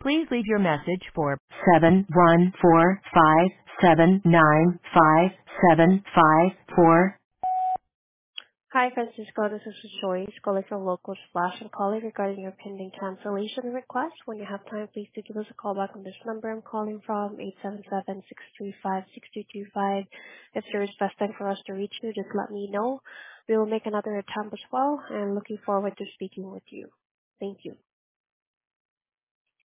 Please leave your message for 714-579-5754. Hi, Francisco. This is Joyce calling from Local Splash and calling regarding your pending cancellation request. When you have time, please do give us a call back on this number I'm calling from, 877-635-6225. If there is best time for us to reach you, just let me know. We will make another attempt as well, and looking forward to speaking with you. Thank you.